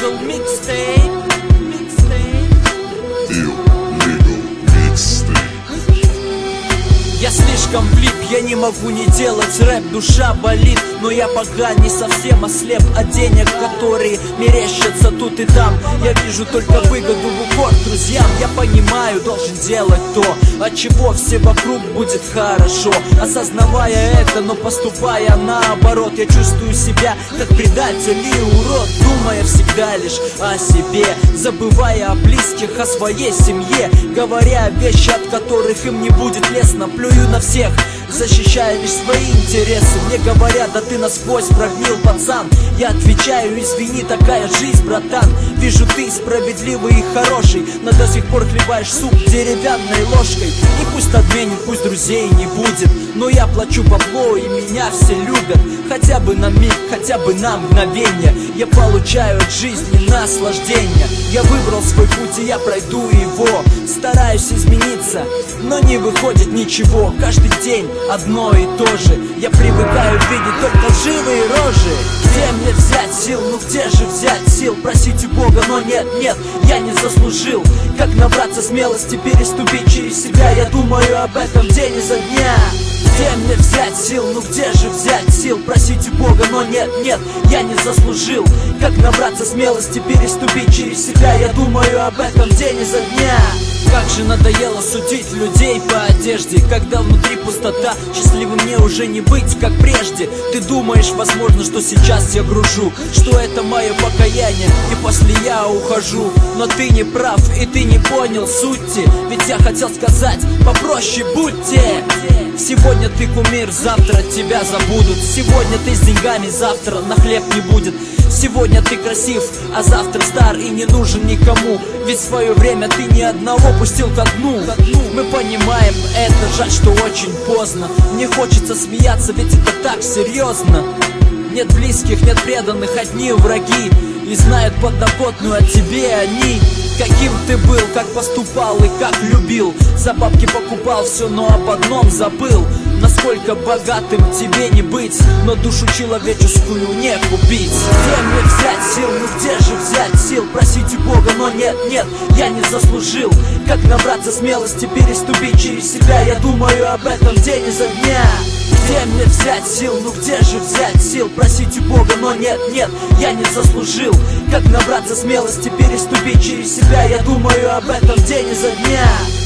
Illegal Mixtape. Illegal Mixtape. Я слишком влип, я не могу не делать рэп, душа болит. Но я пока не совсем ослеп от денег, которые мерещатся тут и там. Я вижу только выгоду в упор друзьям. Я понимаю, должен делать то, от чего все вокруг будет хорошо. Осознавая это, но поступая наоборот, я чувствую себя как предатель и урод, думая всегда лишь о себе, забывая о близких, о своей семье, говоря вещи, от которых им не будет лестно. Плюю на всех, защищая лишь свои интересы. Мне говорят: да ты насквозь прогнил, пацан. Я отвечаю: извини, такая жизнь, братан. Вижу, ты справедливый и хороший, но до сих пор хлебаешь суп деревянной ложкой. И пусть отменит, пусть друзей не будет, но я плачу бабло, и меня все любят. Хотя бы на миг, хотя бы на мгновение я получаю от жизни наслаждение. Я выбрал свой путь, и я пройду его. Стараюсь измениться, но не выходит ничего. Каждый день одно и то же. Я привыкаю видеть только лживые рожи. Где мне взять сил? Ну где же взять сил? Просить у Бога, но нет, я не заслужил. Как набраться смелости, переступить через себя? Я думаю об этом день изо дня. Где мне взять сил? Ну где же взять сил? Просить у Бога, но нет, я не заслужил. Как набраться смелости, переступить через себя? Я думаю об этом день изо дня. Как же надоело судить людей по одежде, когда внутри пустота, счастливым мне уже не быть, как прежде. Ты думаешь, возможно, что сейчас я гружу, что это мое покаяние, и после я ухожу. Но ты не прав, и ты не понял сути, ведь я хотел сказать: попроще будьте. Сегодня ты кумир, завтра тебя забудут. Сегодня ты с деньгами, завтра на хлеб не будет. Сегодня ты красив, а завтра стар и не нужен никому, ведь в свое время ты ни одного пустил ко дну. Мы понимаем это, жаль, что очень поздно. Мне хочется смеяться, ведь это так серьезно. Нет близких, нет преданных, одни враги, и знают подноготную о тебе они. Каким ты был, как поступал и как любил. За бабки покупал все, но об одном забыл: насколько богатым тебе не быть, но душу человеческую не купить. Где мне взять сил? Ну где же взять сил? Просить у Бога, но нет, я не заслужил. Как набраться смелости, переступить через себя? Я думаю об этом день изо дня. Где мне взять сил? Ну где же взять сил? Просить у Бога, но нет, я не заслужил. Как набраться смелости, переступить через себя? Я думаю об этом день изо дня.